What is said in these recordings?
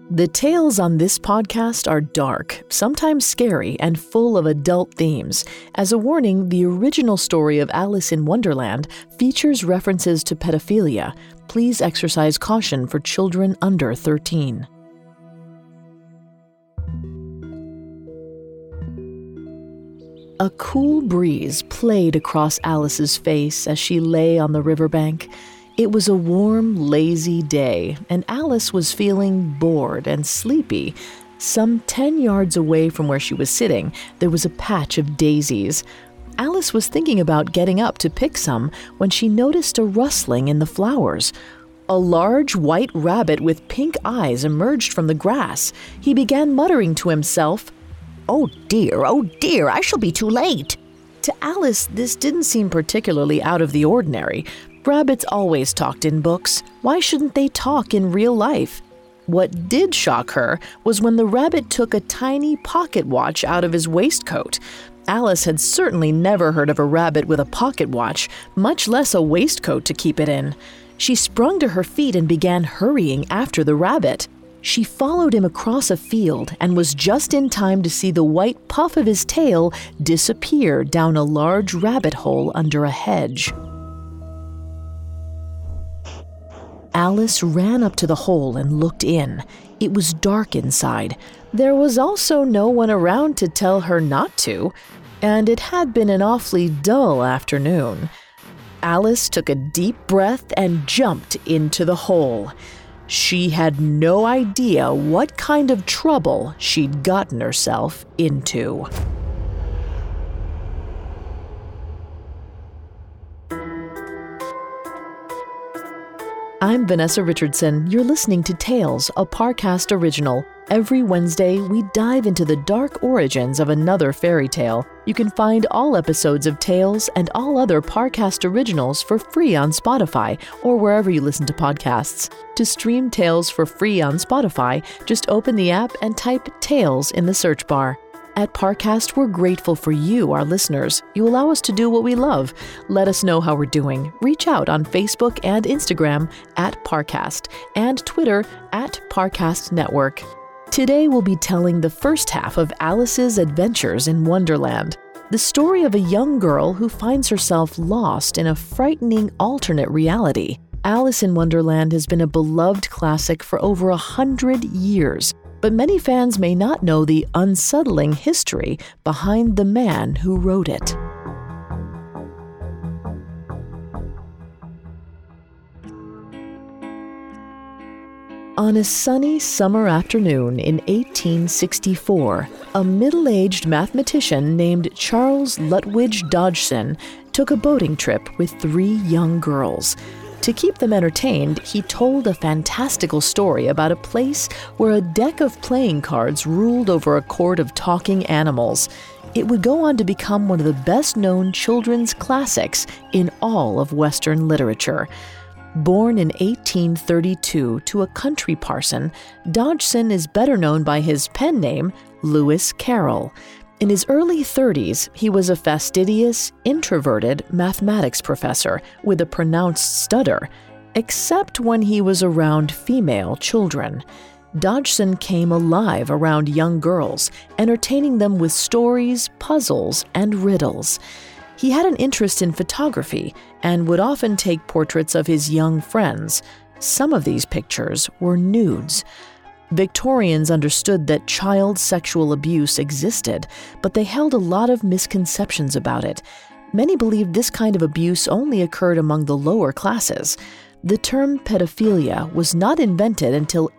The tales on this podcast are dark, sometimes scary, and full of adult themes. As a warning, the original story of Alice in Wonderland features references to pedophilia. Please exercise caution for children under 13. A cool breeze played across Alice's face as she lay on the riverbank. It was a warm, lazy day, and Alice was feeling bored and sleepy. Some 10 yards away from where she was sitting, there was a patch of daisies. Alice was thinking about getting up to pick some when she noticed a rustling in the flowers. A large white rabbit with pink eyes emerged from the grass. He began muttering to himself, oh dear, I shall be too late." To Alice, this didn't seem particularly out of the ordinary. Rabbits always talked in books. Why shouldn't they talk in real life? What did shock her was when the rabbit took a tiny pocket watch out of his waistcoat. Alice had certainly never heard of a rabbit with a pocket watch, much less a waistcoat to keep it in. She sprung to her feet and began hurrying after the rabbit. She followed him across a field and was just in time to see the white puff of his tail disappear down a large rabbit hole under a hedge. Alice ran up to the hole and looked in. It was dark inside. There was also no one around to tell her not to, and it had been an awfully dull afternoon. Alice took a deep breath and jumped into the hole. She had no idea what kind of trouble she'd gotten herself into. I'm Vanessa Richardson. You're listening to Tales, a Parcast original. Every Wednesday, we dive into the dark origins of another fairy tale. You can find all episodes of Tales and all other Parcast originals for free on Spotify or wherever you listen to podcasts. To stream Tales for free on Spotify, just open the app and type Tales in the search bar. At Parcast, we're grateful for you, our listeners. You allow us to do what we love. Let us know how we're doing. Reach out on Facebook and Instagram at Parcast and Twitter at Parcast Network. Today we'll be telling the first half of Alice's adventures in Wonderland. The story of a young girl who finds herself lost in a frightening alternate reality. Alice in Wonderland has been a beloved classic for over 100 years. But many fans may not know the unsettling history behind the man who wrote it. On a sunny summer afternoon in 1864, a middle-aged mathematician named Charles Lutwidge Dodgson took a boating trip with 3 young girls. To keep them entertained, he told a fantastical story about a place where a deck of playing cards ruled over a court of talking animals. It would go on to become one of the best-known children's classics in all of Western literature. Born in 1832 to a country parson, Dodgson is better known by his pen name, Lewis Carroll. In his early 30s, he was a fastidious, introverted mathematics professor with a pronounced stutter, except when he was around female children. Dodgson came alive around young girls, entertaining them with stories, puzzles, and riddles. He had an interest in photography and would often take portraits of his young friends. Some of these pictures were nudes. Victorians understood that child sexual abuse existed, but they held a lot of misconceptions about it. Many believed this kind of abuse only occurred among the lower classes. The term pedophilia was not invented until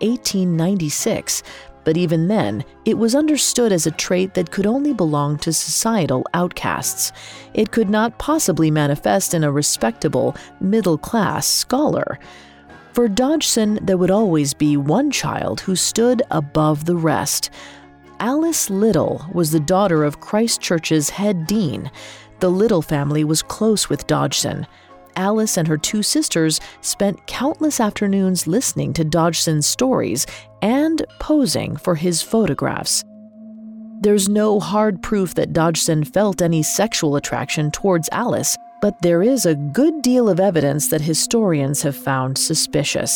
1896, but even then, it was understood as a trait that could only belong to societal outcasts. It could not possibly manifest in a respectable, middle-class scholar. For Dodgson, there would always be one child who stood above the rest. Alice Little was the daughter of Christ Church's head dean. The Little family was close with Dodgson. Alice and her 2 sisters spent countless afternoons listening to Dodgson's stories and posing for his photographs. There's no hard proof that Dodgson felt any sexual attraction towards Alice, but there is a good deal of evidence that historians have found suspicious.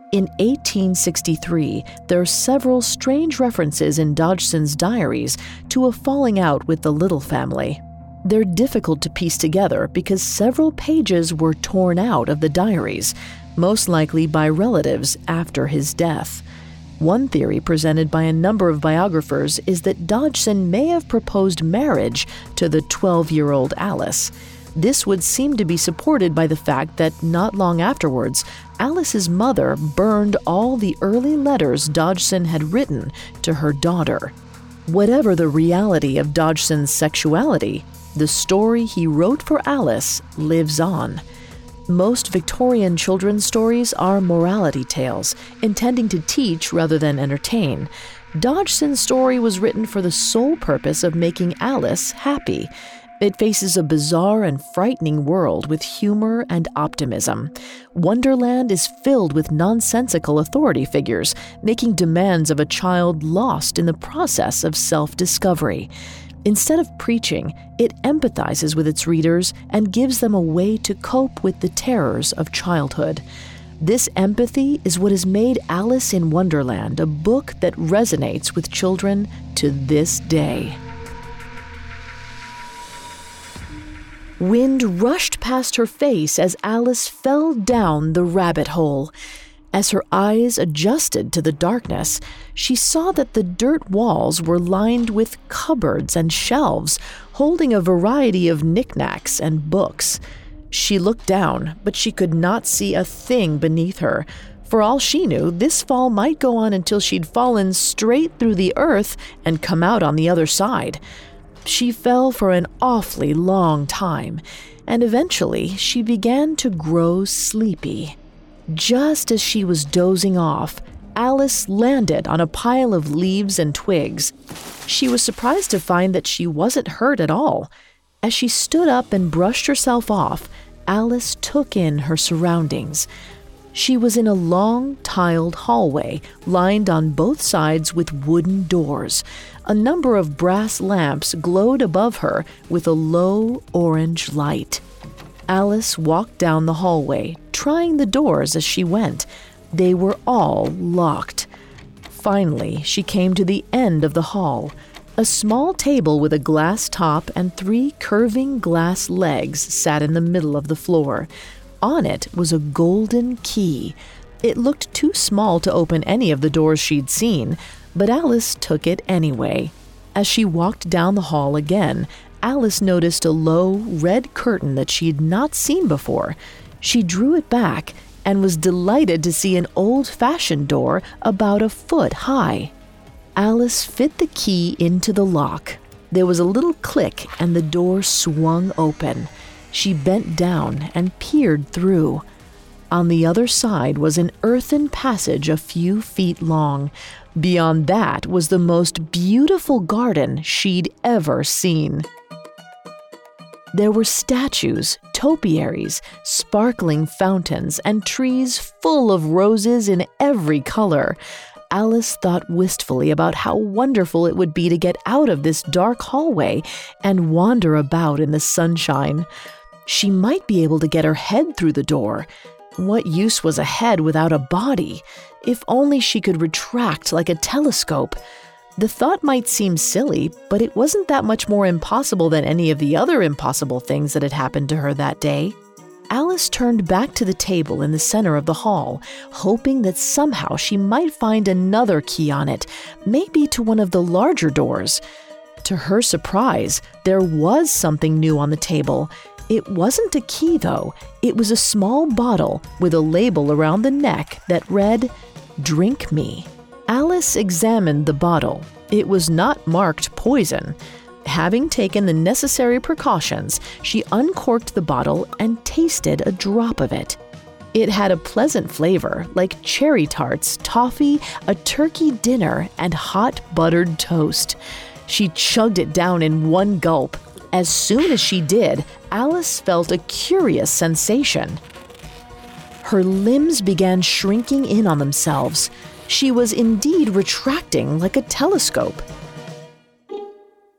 In 1863, there are several strange references in Dodgson's diaries to a falling out with the Little family. They're difficult to piece together because several pages were torn out of the diaries, most likely by relatives after his death. One theory presented by a number of biographers is that Dodgson may have proposed marriage to the 12-year-old Alice. This would seem to be supported by the fact that not long afterwards, Alice's mother burned all the early letters Dodgson had written to her daughter. Whatever the reality of Dodgson's sexuality, the story he wrote for Alice lives on. Most Victorian children's stories are morality tales, intending to teach rather than entertain. Dodgson's story was written for the sole purpose of making Alice happy. It faces a bizarre and frightening world with humor and optimism. Wonderland is filled with nonsensical authority figures, making demands of a child lost in the process of self-discovery. Instead of preaching, it empathizes with its readers and gives them a way to cope with the terrors of childhood. This empathy is what has made Alice in Wonderland a book that resonates with children to this day. Wind rushed past her face as Alice fell down the rabbit hole. As her eyes adjusted to the darkness, she saw that the dirt walls were lined with cupboards and shelves, holding a variety of knickknacks and books. She looked down, but she could not see a thing beneath her. For all she knew, this fall might go on until she'd fallen straight through the earth and come out on the other side. She fell for an awfully long time, and eventually she began to grow sleepy. Just as she was dozing off, Alice landed on a pile of leaves and twigs. She was surprised to find that she wasn't hurt at all. As she stood up and brushed herself off, Alice took in her surroundings. She was in a long, tiled hallway, lined on both sides with wooden doors. A number of brass lamps glowed above her with a low orange light. Alice walked down the hallway, trying the doors as she went. They were all locked. Finally, she came to the end of the hall. A small table with a glass top and 3 curving glass legs sat in the middle of the floor. On it was a golden key. It looked too small to open any of the doors she'd seen, but Alice took it anyway. As she walked down the hall again, Alice noticed a low, red curtain that she had not seen before. She drew it back and was delighted to see an old-fashioned door about a foot high. Alice fit the key into the lock. There was a little click and the door swung open. She bent down and peered through. On the other side was an earthen passage a few feet long. Beyond that was the most beautiful garden she'd ever seen. There were statues, topiaries, sparkling fountains, and trees full of roses in every color. Alice thought wistfully about how wonderful it would be to get out of this dark hallway and wander about in the sunshine. She might be able to get her head through the door. What use was a head without a body? If only she could retract like a telescope. The thought might seem silly, but it wasn't that much more impossible than any of the other impossible things that had happened to her that day. Alice turned back to the table in the center of the hall, hoping that somehow she might find another key on it, maybe to one of the larger doors. To her surprise, there was something new on the table. It wasn't a key, though. It was a small bottle with a label around the neck that read, "Drink me." Alice examined the bottle. It was not marked poison. Having taken the necessary precautions, she uncorked the bottle and tasted a drop of it. It had a pleasant flavor, like cherry tarts, toffee, a turkey dinner, and hot buttered toast. She chugged it down in one gulp. As soon as she did, Alice felt a curious sensation. Her limbs began shrinking in on themselves. She was indeed retracting like a telescope.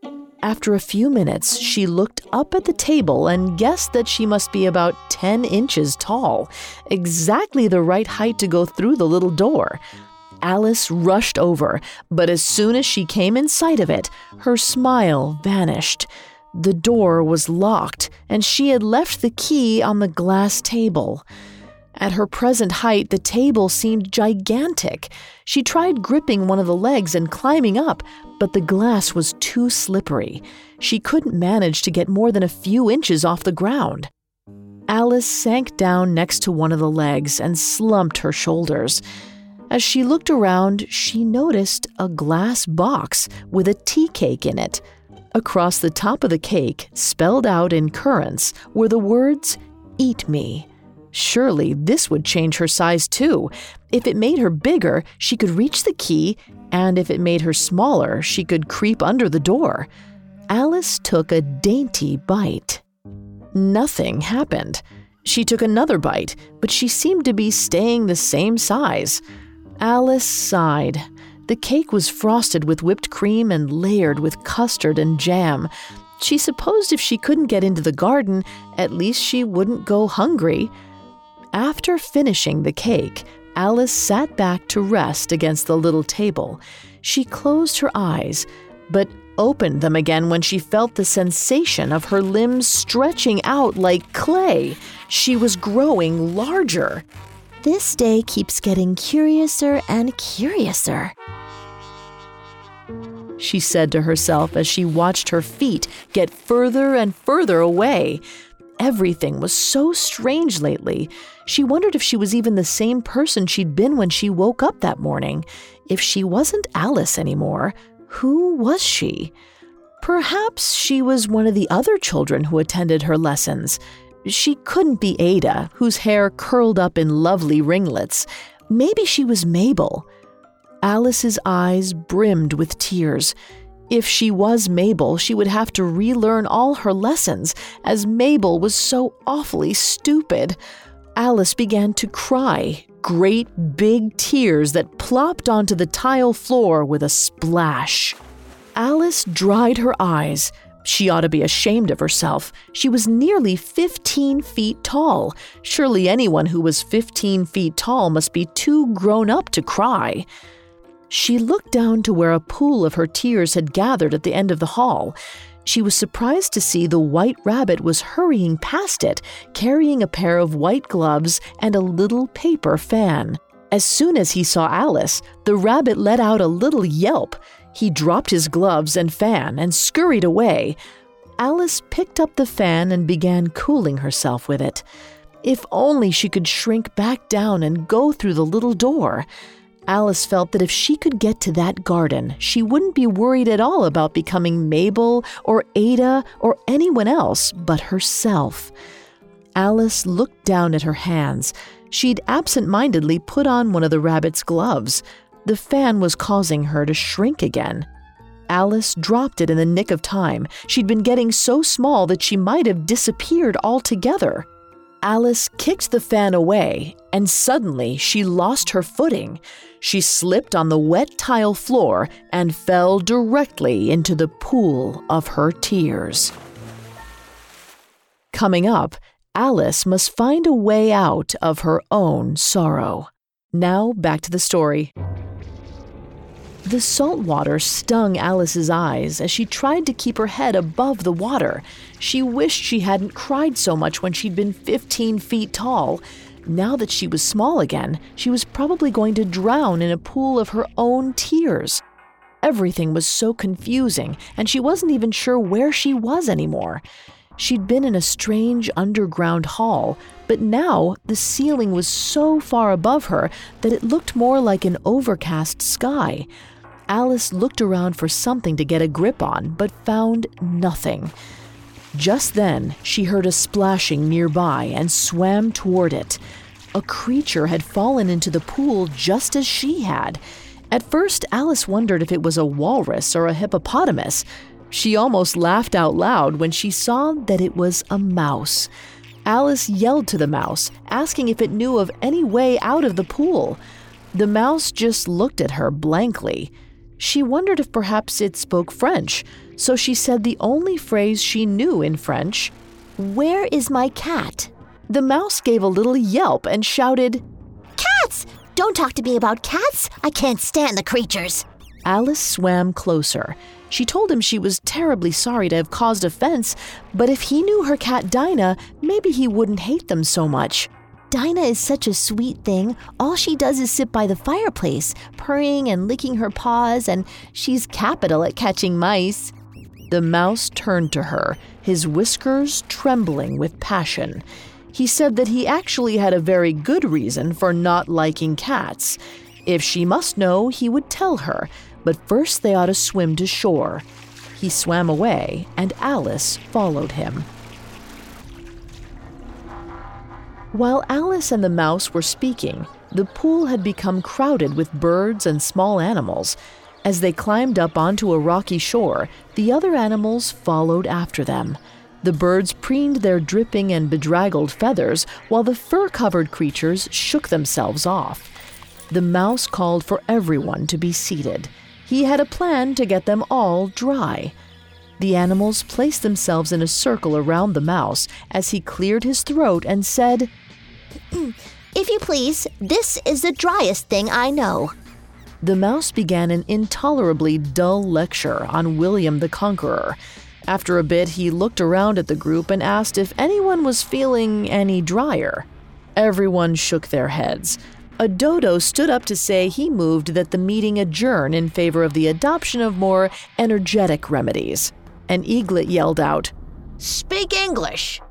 After a few minutes, she looked up at the table and guessed that she must be about 10 inches tall, exactly the right height to go through the little door. Alice rushed over, but as soon as she came in sight of it, her smile vanished. The door was locked, and she had left the key on the glass table. At her present height, the table seemed gigantic. She tried gripping one of the legs and climbing up, but the glass was too slippery. She couldn't manage to get more than a few inches off the ground. Alice sank down next to one of the legs and slumped her shoulders. As she looked around, she noticed a glass box with a tea cake in it. Across the top of the cake, spelled out in currants, were the words, "Eat me." Surely this would change her size too. If it made her bigger, she could reach the key, and if it made her smaller, she could creep under the door. Alice took a dainty bite. Nothing happened. She took another bite, but she seemed to be staying the same size. Alice sighed. The cake was frosted with whipped cream and layered with custard and jam. She supposed if she couldn't get into the garden, at least she wouldn't go hungry. After finishing the cake, Alice sat back to rest against the little table. She closed her eyes, but opened them again when she felt the sensation of her limbs stretching out like clay. She was growing larger. This day keeps getting curiouser and curiouser, she said to herself as she watched her feet get further and further away. Everything was so strange lately. She wondered if she was even the same person she'd been when she woke up that morning. If she wasn't Alice anymore, who was she? Perhaps she was one of the other children who attended her lessons. She couldn't be Ada, whose hair curled up in lovely ringlets. Maybe she was Mabel. Alice's eyes brimmed with tears. If she was Mabel, she would have to relearn all her lessons, as Mabel was so awfully stupid. Alice began to cry, great big tears that plopped onto the tile floor with a splash. Alice dried her eyes. She ought to be ashamed of herself. She was nearly 15 feet tall. Surely anyone who was 15 feet tall must be too grown up to cry. She looked down to where a pool of her tears had gathered at the end of the hall. She was surprised to see the White Rabbit was hurrying past it, carrying a pair of white gloves and a little paper fan. As soon as he saw Alice, the rabbit let out a little yelp. He dropped his gloves and fan and scurried away. Alice picked up the fan and began cooling herself with it. If only she could shrink back down and go through the little door. Alice felt that if she could get to that garden, she wouldn't be worried at all about becoming Mabel or Ada or anyone else but herself. Alice looked down at her hands. She'd absent-mindedly put on one of the rabbit's gloves. The fan was causing her to shrink again. Alice dropped it in the nick of time. She'd been getting so small that she might have disappeared altogether. Alice kicked the fan away, and suddenly she lost her footing. She slipped on the wet tile floor and fell directly into the pool of her tears. Coming up, Alice must find a way out of her own sorrow. Now back to the story. The salt water stung Alice's eyes as she tried to keep her head above the water. She wished she hadn't cried so much when she'd been 15 feet tall. Now that she was small again, she was probably going to drown in a pool of her own tears. Everything was so confusing, and she wasn't even sure where she was anymore. She'd been in a strange underground hall, but now the ceiling was so far above her that it looked more like an overcast sky. Alice looked around for something to get a grip on, but found nothing. Just then, she heard a splashing nearby and swam toward it. A creature had fallen into the pool just as she had. At first, Alice wondered if it was a walrus or a hippopotamus. She almost laughed out loud when she saw that it was a mouse. Alice yelled to the mouse, asking if it knew of any way out of the pool. The mouse just looked at her blankly. She wondered if perhaps it spoke French, so she said the only phrase she knew in French. "Where is my cat?" The mouse gave a little yelp and shouted, "Cats! Don't talk to me about cats! I can't stand the creatures!" Alice swam closer. She told him she was terribly sorry to have caused offense, but if he knew her cat Dinah, maybe he wouldn't hate them so much. Dinah is such a sweet thing. All she does is sit by the fireplace, purring and licking her paws, and she's capital at catching mice. The mouse turned to her, his whiskers trembling with passion. He said that he actually had a very good reason for not liking cats. If she must know, he would tell her, but first they ought to swim to shore. He swam away, and Alice followed him. While Alice and the mouse were speaking, the pool had become crowded with birds and small animals. As they climbed up onto a rocky shore, the other animals followed after them. The birds preened their dripping and bedraggled feathers, while the fur-covered creatures shook themselves off. The mouse called for everyone to be seated. He had a plan to get them all dry. The animals placed themselves in a circle around the mouse as he cleared his throat and said, "If you please, this is the driest thing I know." The mouse began an intolerably dull lecture on William the Conqueror. After a bit, he looked around at the group and asked if anyone was feeling any drier. Everyone shook their heads. A dodo stood up to say he moved that the meeting adjourn in favor of the adoption of more energetic remedies. An eaglet yelled out, "Speak English!"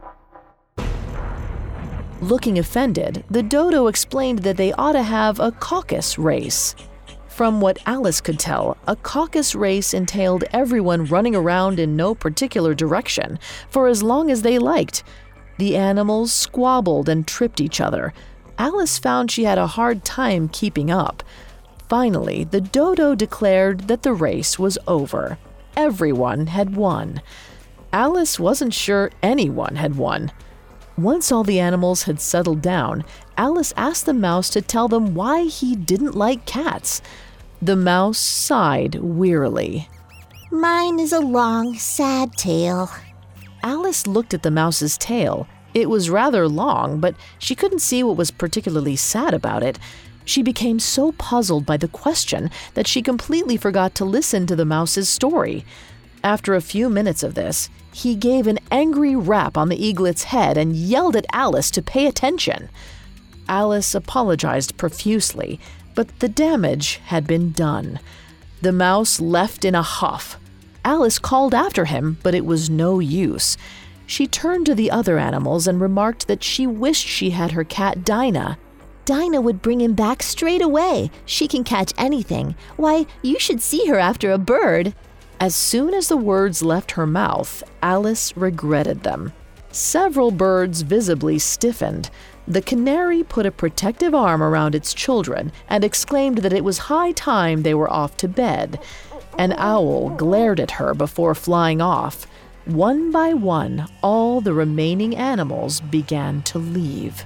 Looking offended, the dodo explained that they ought to have a caucus race. From what Alice could tell, a caucus race entailed everyone running around in no particular direction for as long as they liked. The animals squabbled and tripped each other. Alice found she had a hard time keeping up. Finally, the dodo declared that the race was over. Everyone had won. Alice wasn't sure anyone had won. Once all the animals had settled down, Alice asked the mouse to tell them why he didn't like cats. The mouse sighed wearily. "Mine is a long, sad tale." Alice looked at the mouse's tail. It was rather long, but she couldn't see what was particularly sad about it. She became so puzzled by the question that she completely forgot to listen to the mouse's story. After a few minutes of this, he gave an angry rap on the eaglet's head and yelled at Alice to pay attention. Alice apologized profusely, but the damage had been done. The mouse left in a huff. Alice called after him, but it was no use. She turned to the other animals and remarked that she wished she had her cat Dinah. "Dinah would bring him back straight away. She can catch anything. Why, you should see her after a bird." As soon as the words left her mouth, Alice regretted them. Several birds visibly stiffened. The canary put a protective arm around its children and exclaimed that it was high time they were off to bed. An owl glared at her before flying off. One by one, all the remaining animals began to leave.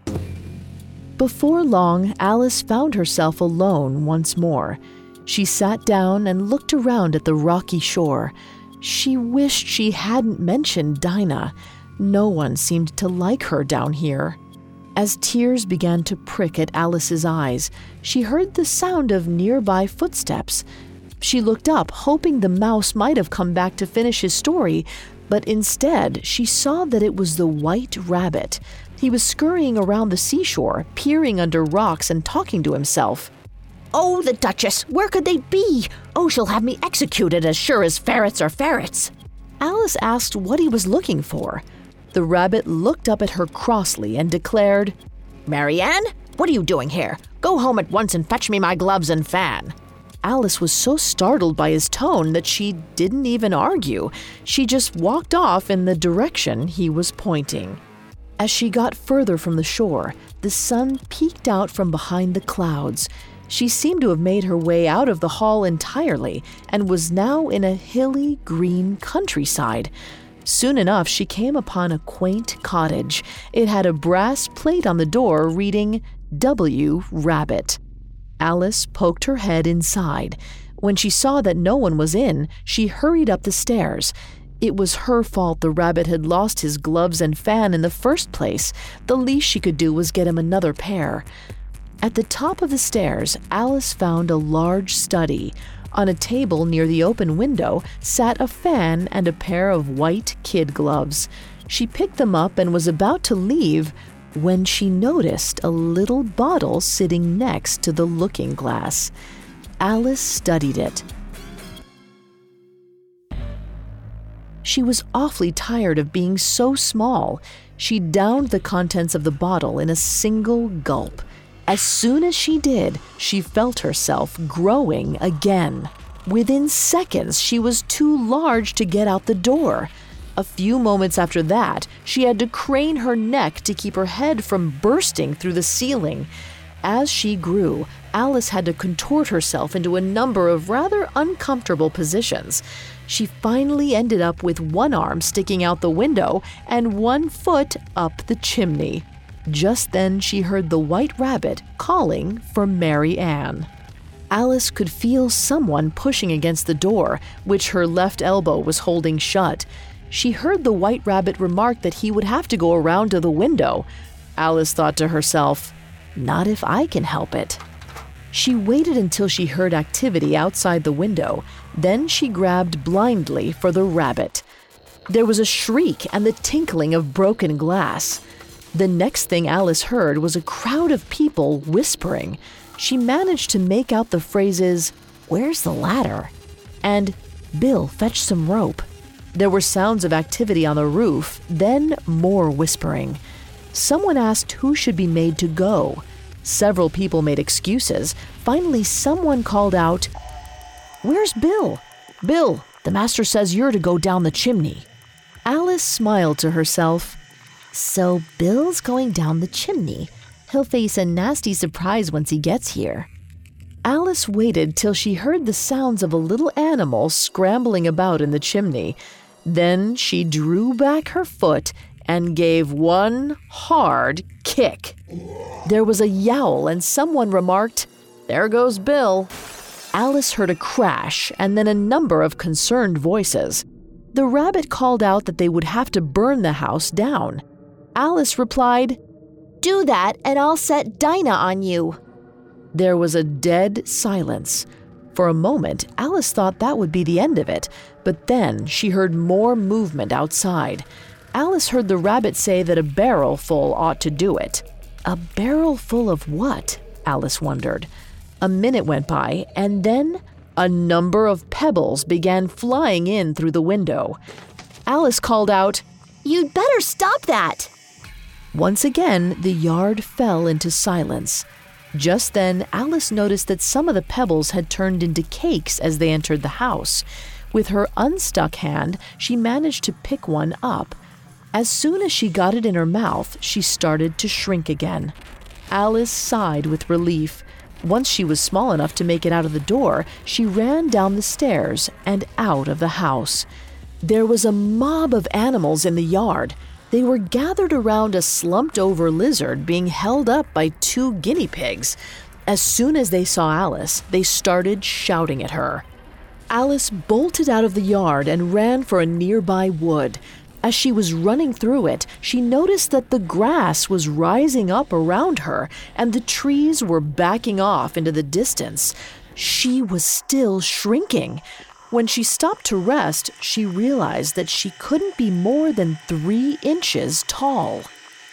Before long, Alice found herself alone once more. She sat down and looked around at the rocky shore. She wished she hadn't mentioned Dinah. No one seemed to like her down here. As tears began to prick at Alice's eyes, she heard the sound of nearby footsteps. She looked up, hoping the mouse might have come back to finish his story, but instead she saw that it was the White Rabbit. He was scurrying around the seashore, peering under rocks and talking to himself. "Oh, the Duchess! Where could they be? Oh, she'll have me executed as sure as ferrets are ferrets!" Alice asked what he was looking for. The rabbit looked up at her crossly and declared, "Marianne, what are you doing here? Go home at once and fetch me my gloves and fan." Alice was so startled by his tone that she didn't even argue. She just walked off in the direction he was pointing. As she got further from the shore, the sun peeked out from behind the clouds. She seemed to have made her way out of the hall entirely and was now in a hilly, green countryside. Soon enough, she came upon a quaint cottage. It had a brass plate on the door reading, "W. Rabbit." Alice poked her head inside. When she saw that no one was in, she hurried up the stairs. It was her fault the rabbit had lost his gloves and fan in the first place. The least she could do was get him another pair. At the top of the stairs, Alice found a large study. On a table near the open window sat a fan and a pair of white kid gloves. She picked them up and was about to leave when she noticed a little bottle sitting next to the looking glass. Alice studied it. She was awfully tired of being so small. She downed the contents of the bottle in a single gulp. As soon as she did, she felt herself growing again. Within seconds, she was too large to get out the door. A few moments after that, she had to crane her neck to keep her head from bursting through the ceiling. As she grew, Alice had to contort herself into a number of rather uncomfortable positions. She finally ended up with one arm sticking out the window and one foot up the chimney. Just then she heard the White Rabbit calling for Mary Ann. Alice could feel someone pushing against the door, which her left elbow was holding shut. She heard the White Rabbit remark that he would have to go around to the window. Alice thought to herself, "Not if I can help it." She waited until she heard activity outside the window. Then she grabbed blindly for the rabbit. There was a shriek and the tinkling of broken glass. The next thing Alice heard was a crowd of people whispering. She managed to make out the phrases, "Where's the ladder?" and "Bill, fetch some rope." There were sounds of activity on the roof, then more whispering. Someone asked who should be made to go. Several people made excuses. Finally, someone called out, "Where's Bill? Bill, the master says you're to go down the chimney." Alice smiled to herself. So Bill's going down the chimney. He'll face a nasty surprise once he gets here. Alice waited till she heard the sounds of a little animal scrambling about in the chimney. Then she drew back her foot and gave one hard kick. There was a yowl and someone remarked, "There goes Bill." Alice heard a crash and then a number of concerned voices. The rabbit called out that they would have to burn the house down. Alice replied, Do that and I'll set Dinah on you. There was a dead silence. For a moment, Alice thought that would be the end of it, but then she heard more movement outside. Alice heard the rabbit say that a barrel full ought to do it. A barrel full of what? Alice wondered. A minute went by, and then a number of pebbles began flying in through the window. Alice called out, You'd better stop that! Once again, the yard fell into silence. Just then, Alice noticed that some of the pebbles had turned into cakes as they entered the house. With her unstuck hand, she managed to pick one up. As soon as she got it in her mouth, she started to shrink again. Alice sighed with relief. Once she was small enough to make it out of the door, she ran down the stairs and out of the house. There was a mob of animals in the yard. They were gathered around a slumped-over lizard being held up by 2 guinea pigs. As soon as they saw Alice, they started shouting at her. Alice bolted out of the yard and ran for a nearby wood. As she was running through it, she noticed that the grass was rising up around her and the trees were backing off into the distance. She was still shrinking. When she stopped to rest, she realized that she couldn't be more than 3 inches tall.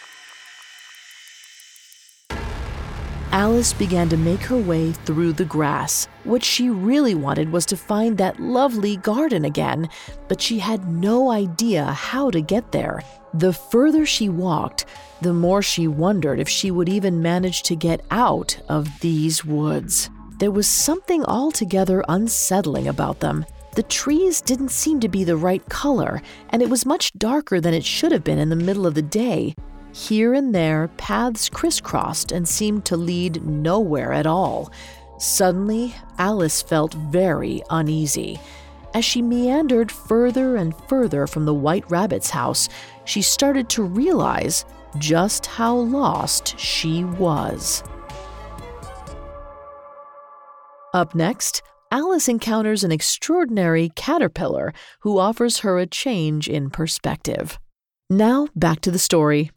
Alice began to make her way through the grass. What she really wanted was to find that lovely garden again, but she had no idea how to get there. The further she walked, the more she wondered if she would even manage to get out of these woods. There was something altogether unsettling about them. The trees didn't seem to be the right color, and it was much darker than it should have been in the middle of the day. Here and there, paths crisscrossed and seemed to lead nowhere at all. Suddenly, Alice felt very uneasy. As she meandered further and further from the White Rabbit's house, she started to realize just how lost she was. Up next, Alice encounters an extraordinary caterpillar who offers her a change in perspective. Now, back to the story.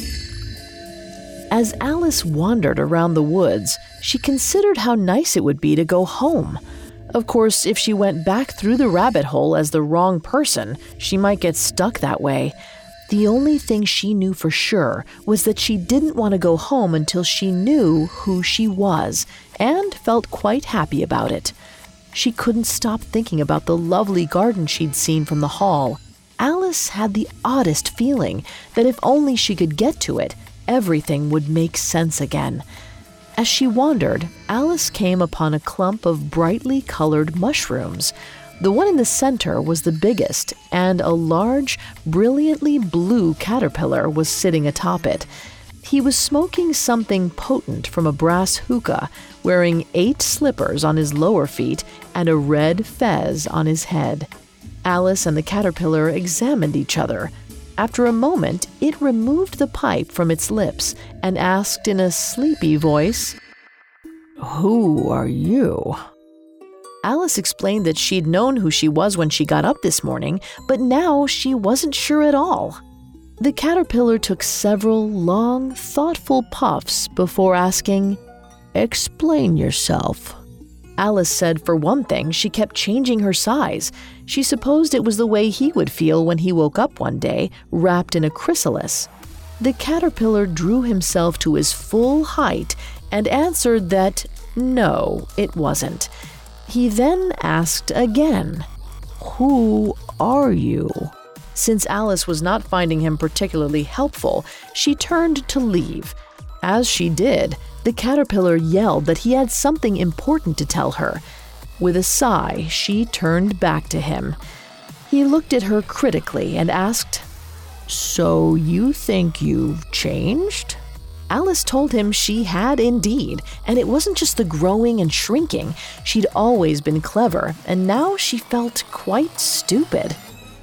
As Alice wandered around the woods, she considered how nice it would be to go home. Of course, if she went back through the rabbit hole as the wrong person, she might get stuck that way. The only thing she knew for sure was that she didn't want to go home until she knew who she was, and felt quite happy about it. She couldn't stop thinking about the lovely garden she'd seen from the hall. Alice had the oddest feeling that if only she could get to it, everything would make sense again. As she wandered, Alice came upon a clump of brightly colored mushrooms. The one in the center was the biggest, and a large, brilliantly blue caterpillar was sitting atop it. He was smoking something potent from a brass hookah, wearing 8 slippers on his lower feet and a red fez on his head. Alice and the caterpillar examined each other. After a moment, it removed the pipe from its lips and asked in a sleepy voice, "Who are you?" Alice explained that she'd known who she was when she got up this morning, but now she wasn't sure at all. The caterpillar took several long, thoughtful puffs before asking, "Explain yourself." Alice said for one thing, she kept changing her size. She supposed it was the way he would feel when he woke up one day, wrapped in a chrysalis. The caterpillar drew himself to his full height and answered that no, it wasn't. He then asked again, "Who are you?" Since Alice was not finding him particularly helpful, she turned to leave. As she did, the caterpillar yelled that he had something important to tell her. With a sigh, she turned back to him. He looked at her critically and asked, "So you think you've changed?" Alice told him she had indeed, and it wasn't just the growing and shrinking. She'd always been clever, and now she felt quite stupid.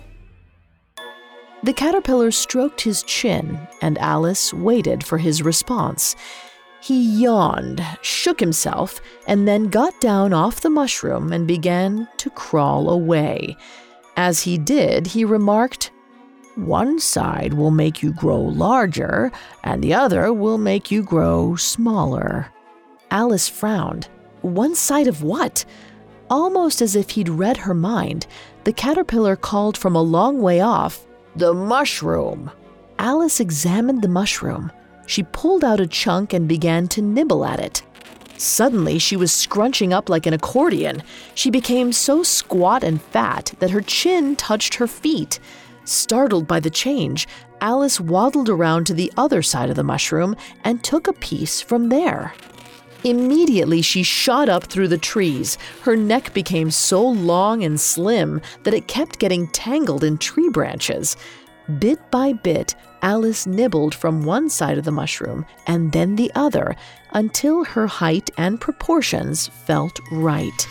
The caterpillar stroked his chin, and Alice waited for his response. He yawned, shook himself, and then got down off the mushroom and began to crawl away. As he did, he remarked, "One side will make you grow larger, and the other will make you grow smaller." Alice frowned. One side of what? Almost as if he'd read her mind, the caterpillar called from a long way off, "The mushroom!" Alice examined the mushroom. She pulled out a chunk and began to nibble at it. Suddenly, she was scrunching up like an accordion. She became so squat and fat that her chin touched her feet. Startled by the change, Alice waddled around to the other side of the mushroom and took a piece from there. Immediately, she shot up through the trees. Her neck became so long and slim that it kept getting tangled in tree branches. Bit by bit, Alice nibbled from one side of the mushroom and then the other until her height and proportions felt right.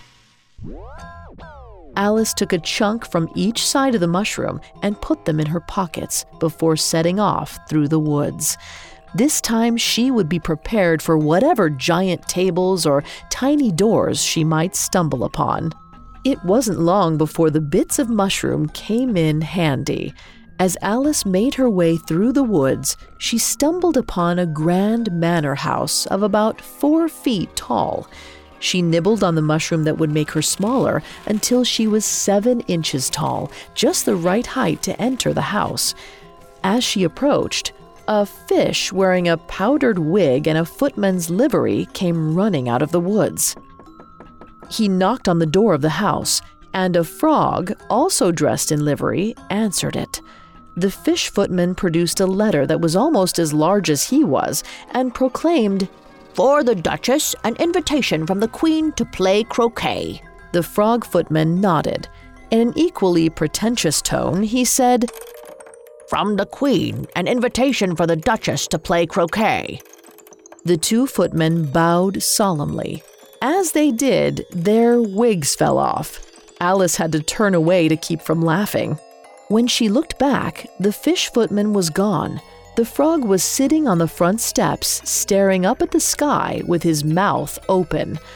Alice took a chunk from each side of the mushroom and put them in her pockets before setting off through the woods. This time she would be prepared for whatever giant tables or tiny doors she might stumble upon. It wasn't long before the bits of mushroom came in handy. As Alice made her way through the woods, she stumbled upon a grand manor house of about 4 feet tall. She nibbled on the mushroom that would make her smaller until she was 7 inches tall, just the right height to enter the house. As she approached, a fish wearing a powdered wig and a footman's livery came running out of the woods. He knocked on the door of the house, and a frog, also dressed in livery, answered it. The fish footman produced a letter that was almost as large as he was and proclaimed, "For the Duchess, an invitation from the Queen to play croquet." The frog footman nodded. In an equally pretentious tone, he said, "From the Queen, an invitation for the Duchess to play croquet." The 2 footmen bowed solemnly. As they did, their wigs fell off. Alice had to turn away to keep from laughing. When she looked back, the fish footman was gone. The frog was sitting on the front steps, staring up at the sky with his mouth open.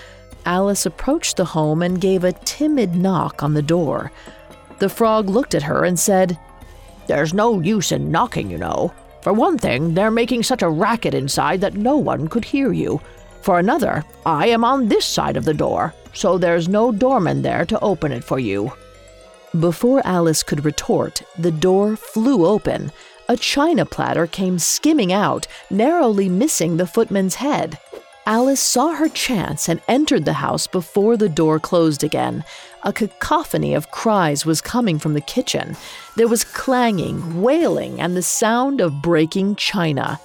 Alice approached the home and gave a timid knock on the door. The frog looked at her and said, "There's no use in knocking, you know. For one thing, they're making such a racket inside that no one could hear you. For another, I am on this side of the door, so there's no doorman there to open it for you." Before Alice could retort, the door flew open. A china platter came skimming out, narrowly missing the footman's head. Alice saw her chance and entered the house before the door closed again. A cacophony of cries was coming from the kitchen. There was clanging, wailing, and the sound of breaking china.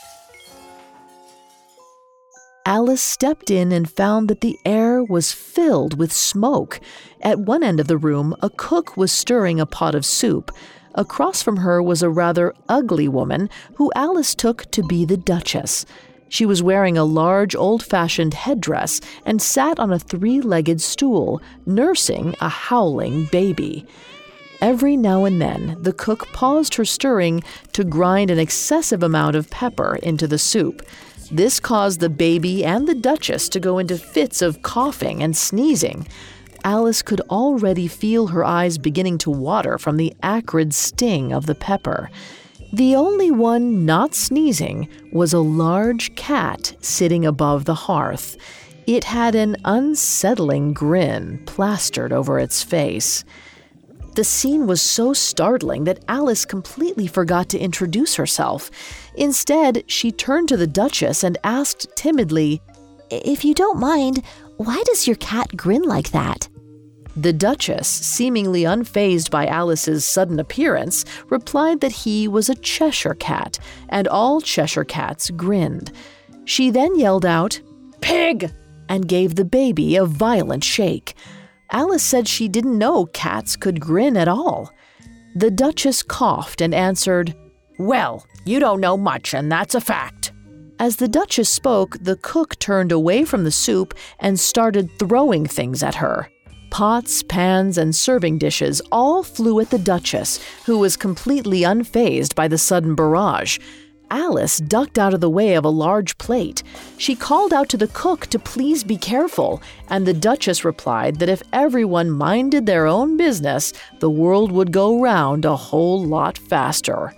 Alice stepped in and found that the air was filled with smoke. At one end of the room, a cook was stirring a pot of soup. Across from her was a rather ugly woman who Alice took to be the Duchess. She was wearing a large, old-fashioned headdress and sat on a three-legged stool, nursing a howling baby. Every now and then, the cook paused her stirring to grind an excessive amount of pepper into the soup. This caused the baby and the Duchess to go into fits of coughing and sneezing. Alice could already feel her eyes beginning to water from the acrid sting of the pepper. The only one not sneezing was a large cat sitting above the hearth. It had an unsettling grin plastered over its face. The scene was so startling that Alice completely forgot to introduce herself. Instead, she turned to the Duchess and asked timidly, "If you don't mind, why does your cat grin like that?" The Duchess, seemingly unfazed by Alice's sudden appearance, replied that he was a Cheshire cat, and all Cheshire cats grinned. She then yelled out, "Pig!" and gave the baby a violent shake. Alice said she didn't know cats could grin at all. The Duchess coughed and answered, "Well, you don't know much, and that's a fact." As the Duchess spoke, the cook turned away from the soup and started throwing things at her. Pots, pans, and serving dishes all flew at the Duchess, who was completely unfazed by the sudden barrage. Alice ducked out of the way of a large plate. She called out to the cook to please be careful, and the Duchess replied that if everyone minded their own business, the world would go round a whole lot faster.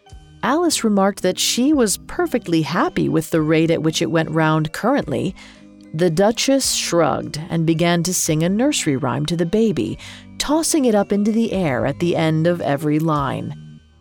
Alice remarked that she was perfectly happy with the rate at which it went round currently. The Duchess shrugged and began to sing a nursery rhyme to the baby, tossing it up into the air at the end of every line.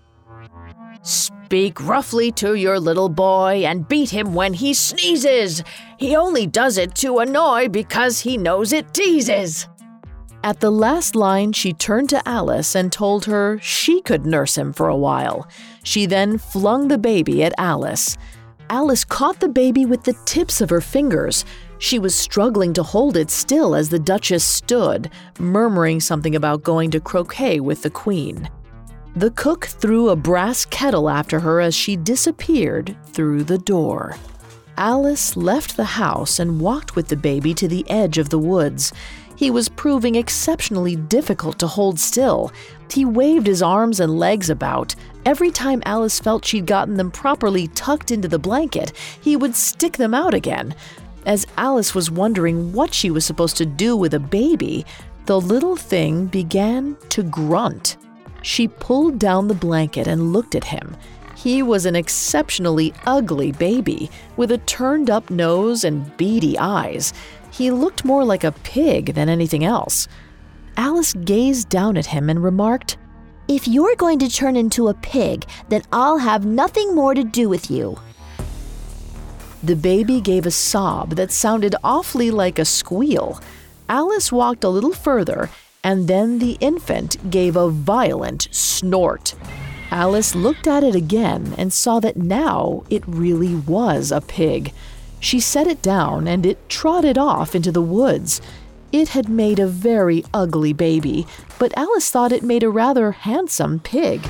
"Speak roughly to your little boy and beat him when he sneezes. He only does it to annoy because he knows it teases." At the last line, she turned to Alice and told her she could nurse him for a while. She then flung the baby at Alice. Alice caught the baby with the tips of her fingers. She was struggling to hold it still as the Duchess stood, murmuring something about going to croquet with the Queen. The cook threw a brass kettle after her as she disappeared through the door. Alice left the house and walked with the baby to the edge of the woods. He was proving exceptionally difficult to hold still. He waved his arms and legs about. Every time Alice felt she'd gotten them properly tucked into the blanket, he would stick them out again. As Alice was wondering what she was supposed to do with a baby, the little thing began to grunt. She pulled down the blanket and looked at him. He was an exceptionally ugly baby, with a turned-up nose and beady eyes. He looked more like a pig than anything else. Alice gazed down at him and remarked, "If you're going to turn into a pig, then I'll have nothing more to do with you." The baby gave a sob that sounded awfully like a squeal. Alice walked a little further, and then the infant gave a violent snort. Alice looked at it again and saw that now it really was a pig. She set it down and it trotted off into the woods. It had made a very ugly baby, but Alice thought it made a rather handsome pig.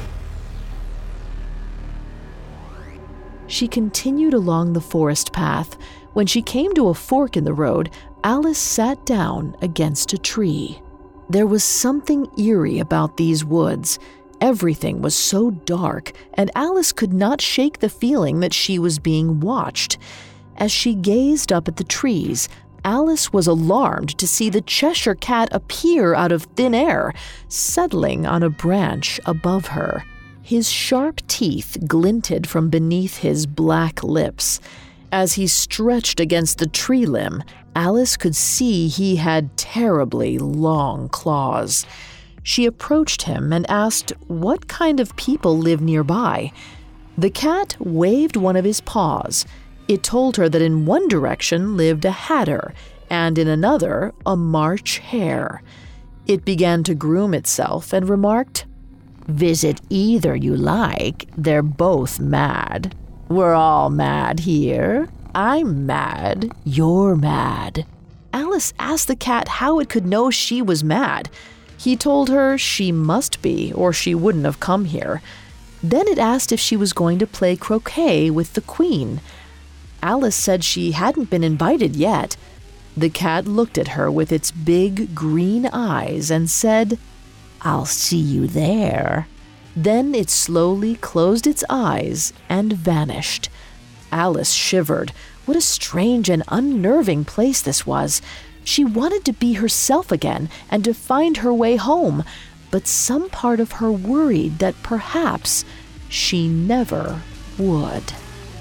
She continued along the forest path. When she came to a fork in the road, Alice sat down against a tree. There was something eerie about these woods. Everything was so dark, and Alice could not shake the feeling that she was being watched. As she gazed up at the trees, Alice was alarmed to see the Cheshire Cat appear out of thin air, settling on a branch above her. His sharp teeth glinted from beneath his black lips. As he stretched against the tree limb, Alice could see he had terribly long claws. She approached him and asked what kind of people live nearby. The cat waved one of his paws. It told her that in one direction lived a hatter, and in another, a March hare. It began to groom itself and remarked, "Visit either you like, they're both mad. We're all mad here. I'm mad, you're mad." Alice asked the cat how it could know she was mad. He told her she must be, or she wouldn't have come here. Then it asked if she was going to play croquet with the queen. Alice said she hadn't been invited yet. The cat looked at her with its big green eyes and said, "I'll see you there." Then it slowly closed its eyes and vanished. Alice shivered. What a strange and unnerving place this was. She wanted to be herself again and to find her way home, but some part of her worried that perhaps she never would.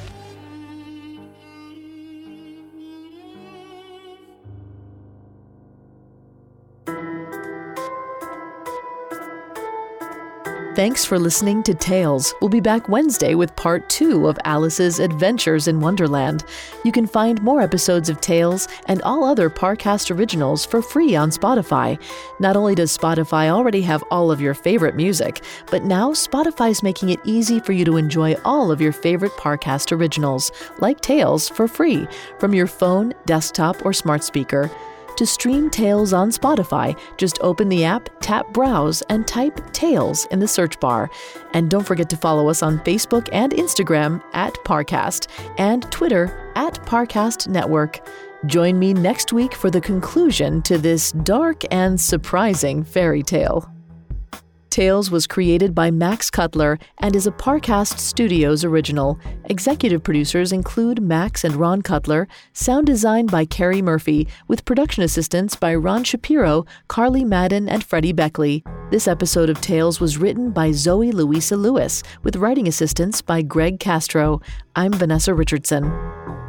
Thanks for listening to Tales. We'll be back Wednesday with part 2 of Alice's Adventures in Wonderland. You can find more episodes of Tales and all other Parcast originals for free on Spotify. Not only does Spotify already have all of your favorite music, but now Spotify's making it easy for you to enjoy all of your favorite Parcast originals, like Tales, for free from your phone, desktop, or smart speaker. To stream Tales on Spotify, just open the app, tap Browse, and type Tales in the search bar. And don't forget to follow us on Facebook and Instagram @Parcast and Twitter @Parcast Network. Join me next week for the conclusion to this dark and surprising fairy tale. Tales was created by Max Cutler and is a Parcast Studios original. Executive producers include Max and Ron Cutler, sound design by Carrie Murphy, with production assistance by Ron Shapiro, Carly Madden, and Freddie Beckley. This episode of Tales was written by Zoe Louisa Lewis, with writing assistance by Greg Castro. I'm Vanessa Richardson.